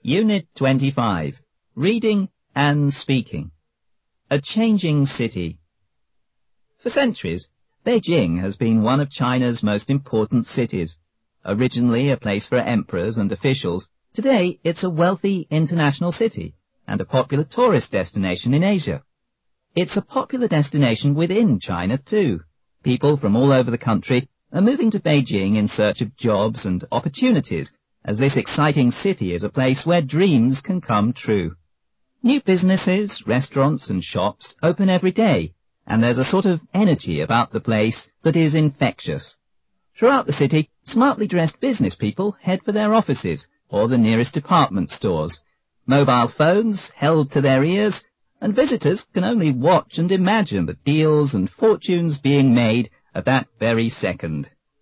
Unit 25, Reading and Speaking. A Changing City. For centuries, Beijing has been one of China's most important cities. Originally a place for emperors and officials, today it's a wealthy international city and a popular tourist destination in Asia. It's a popular destination within China too. People from all over the country are moving to Beijing in search of jobs and opportunities, as this exciting city is a place where dreams can come true. New businesses, restaurants and shops open every day, and there's a sort of energy about the place that is infectious. Throughout the city, smartly dressed business people head for their offices or the nearest department stores. Mobile phones held to their ears, and visitors can only watch and imagine the deals and fortunes being made at that very second.